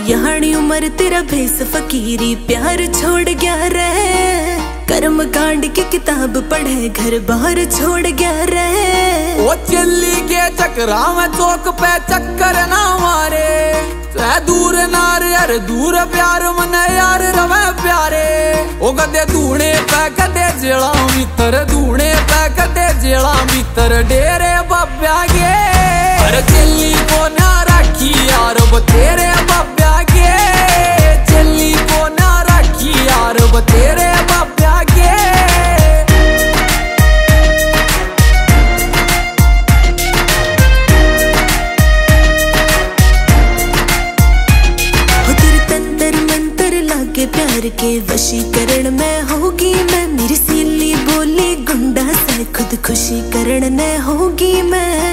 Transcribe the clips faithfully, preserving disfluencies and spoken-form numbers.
यहानी उम्र तेरा भेस फकीरी, प्यार छोड़ गया रे। कर्म कांड की किताब पढ़े, घर बाहर छोड़ गया रे। ओ चली के चक्रा में चौक पे चक्कर ना मारे, दूर नार यार दूर प्यार मन यार रवे प्यारे। ओ गदे धूणे पे कदे जेड़ा मित्र, धूणे पे कदे जेड़ा मित्र, डेरे बब्या गे अरे चली को ना रखी यार बतेरे बब्या गे, चली को ना रखी यार बतेरे बब्या गे। प्यार के वशीकरण में होगी मैं, मेरी सीली बोली गुंडा से खुद खुशी करण में होगी मैं।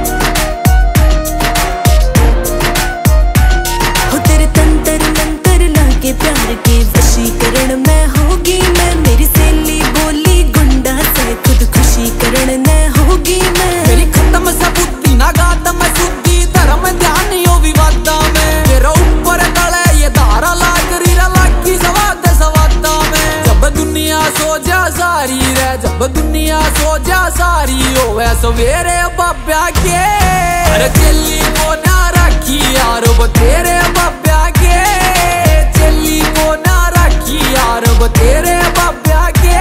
हो तेरे तंतर मंतर लागे प्यार के वशीकरण में होगी मैं, मेरी सीली बोली गुंडा से खुद खुशी करण में होगी मैं। मेरी खत्म सा बुद्धि ना गात में शुद्धि, धर्म ध्यान यो विवादा में, तेरा ऊपर तले ये धारा लाग री सवाद सवादा में। जब दुनिया सो जा सारी रे, जब दुनिया सो जा सारी होवे सवेरे बब्या के अरे चली को ना रखी यार बतेरे बब्या के, चली को ना रखी यार बतेरे बब्या के।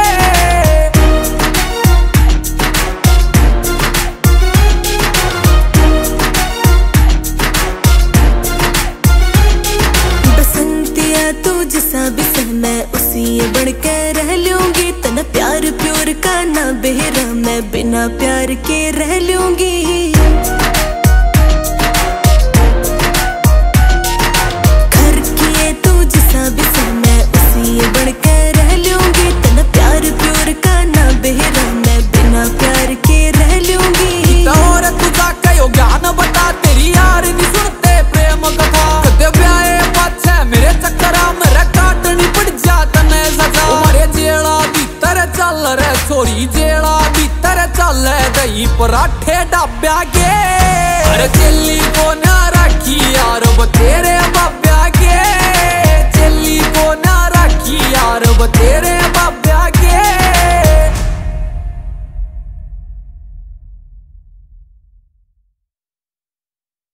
बसंतिया तू जिसा भी मैं उसी बढ़ के रह लूंगी, तना प्यार प्योर का ना बेहरा, मैं बिना प्यार के रह लूंगी। घर किए तू जिसा भी मैं उसी बढ़ के रह लूंगी, तना प्यार प्योर का ना बेहरा, मैं बिना प्यार के रह लूंगी। और तुझा कयो ज्ञान बता, तेरी यार नहीं सुनते प्रेम कथा, कदे ब्याहे पाछे मेरे चक्करा में काटनी पड़ जाता ने सजा। उमरे जेड़ा भीतर चल रे छोरी, जेड़ा भीतर चल दही पराठे डाब्या गे अरे चली को ना रखी यार बतेरे